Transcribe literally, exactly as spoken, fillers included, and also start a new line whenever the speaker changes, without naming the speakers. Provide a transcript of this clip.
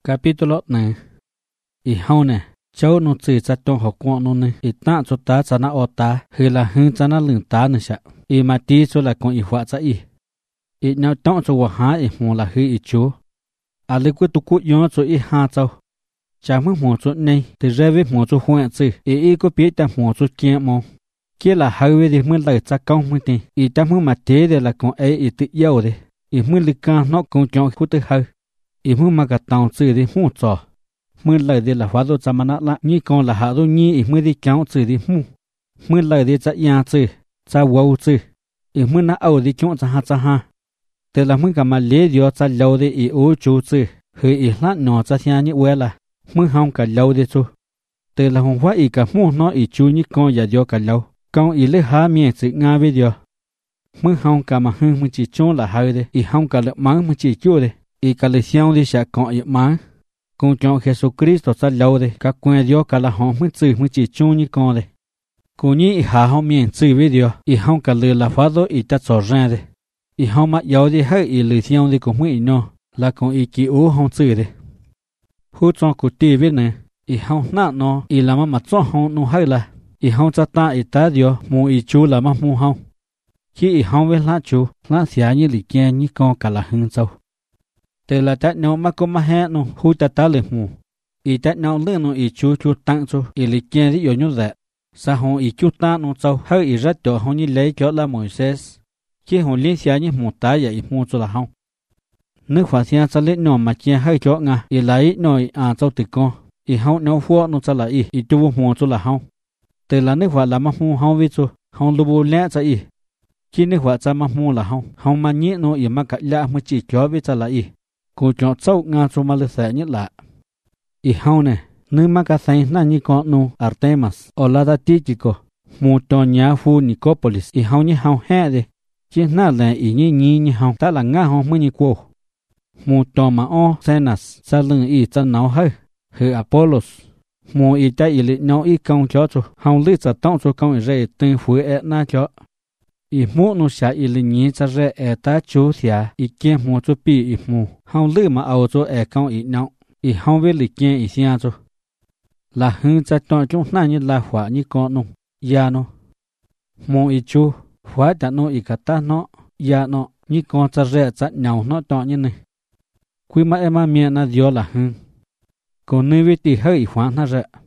Capítulo này. Y hao nè, cháu nó chỉ cho trong học quan nó nè, y ta cho ta cho nó ở ta, hay là hơn cho nó lưng ta nè sao? Y mà tí cho là con y hóa cho y. Y nào tao cho hòa há y mong là hơi y chúa. À lấy quyết tục quyết nhớ cho y ha cháu. Chả mất mong cho này, thì ra với mong cho hoạn chứ, y y có biết ta mong cho kia mong. Kia là hơi với thì mới lời cho công mới đi. Y ta mới mà thế để là con ấy y tự yêu đấy. Y mới lực ca nó cũng cho khu tự hơi. Y mới mà cả tàu chữ đi mua trò. Mới lời đi là hóa đô chả mà nát lạ. Như con là hạ đô nhi y mới đi kéo chữ đi mua. Mới lời đi chả ya chữ, chả wow chữ. Y mới nát ẩu đi kéo chả ha chả ha. Thế là mới cả mà lấy điều chả lâu đi y ố chú chữ. Hơi y lát nhỏ chả thia như uế là. Mới hông cả lâu đi chú. Thế là hông hóa y cả mua nó y chú như con giả điều cả lâu. Con y lấy há miệng chữ nga với điều. Mới hông cả mà hương mới chỉ chôn là hơi đi. Y hông cả lợi mắng mới chỉ chú đi. Y cả lời xiong đi sẽ có y mắng. Con chọn Jesus Christ sa lâu đi. Các quen điều cả là hông mới chữ mới chỉ chôn như con đi. Cô nhí y há hông miệng chữ với điều. Y hông cả lời là phá đô y ta cho ra đi. Y hông mà yếu đi hơi y lời xiong đi cũng mới y nó. Là con y kì ú hông chữ đi. Hú chọn cụ tì với nè. Y hông nạ nó. Y là mà mà chọn hông nó hơi là. Y hông cha ta y ta điều. Mù y chú là mà mù hông. Khi y hông với lá chú. Lá xá như lì kia như con cả là hương châu. Thế là tại nó mà có mà hẹn nó. Hú ta ta lì mù. Y tại nó lươn nó y chú chú tăng chú. Y lì kia đi yếu nhú dẹ. Sa hông y chú ta nó châu. Hơi y rất chỗ hông như lấy chỗ là Moises. Khi hông liên xá như mù tá ya y mù chú là hông. Nước phá xá cha lít nó mà chia hơi chỗ ngà. Y lấy nó y à châu tì con. Y hông nó phua nó cha là y. Y chú mù chú là hông. Thế là nước phá là mà mù hông với chú. Hông lưu bù lẽ cha y. Khi nước phá cha mà mù là hông. Hông mà nhị nó y mà cả lạ mà chỉ cho với cha là y. Cô chọn châu ngà chú mà lưu xẻ nhất lạ. Y hông nè. Nước mà cả xanh nà như con nó Artemas. Ở là ta tí chỉ cô. Mù trò nhà phu Nicopolis. Y hông như hông hẹ đi. Chứ nà là y như nhí như hông. Ta là ngà hông mới như cô. Mù trò mà o Zenas. Sa lưng y cha nào hơi. Hư Apollos. Mù y ta y lị nào y công cho chú. Hông lị cha tông chú công y rây từng phú ẹ na cho. Y mù nụ xa y lị nhí cha rây ẹ ta chú thịa. Y kia mù chú bì y mù. Hông lị mà ảo chú ẹ công y nào. Y hông với lị kia y xia chú. Là hương cha tông chú nà như là hóa như con nụ. Ya nụ. Mù y chú. Hóa ta nụ y cả ta nọ. Ya nọ. Như con cha rây cha nhau nọ tông như này. Quý mà em mà miệng nà diô là hương. Còn nơi với tì hơi y khoáng nà rây.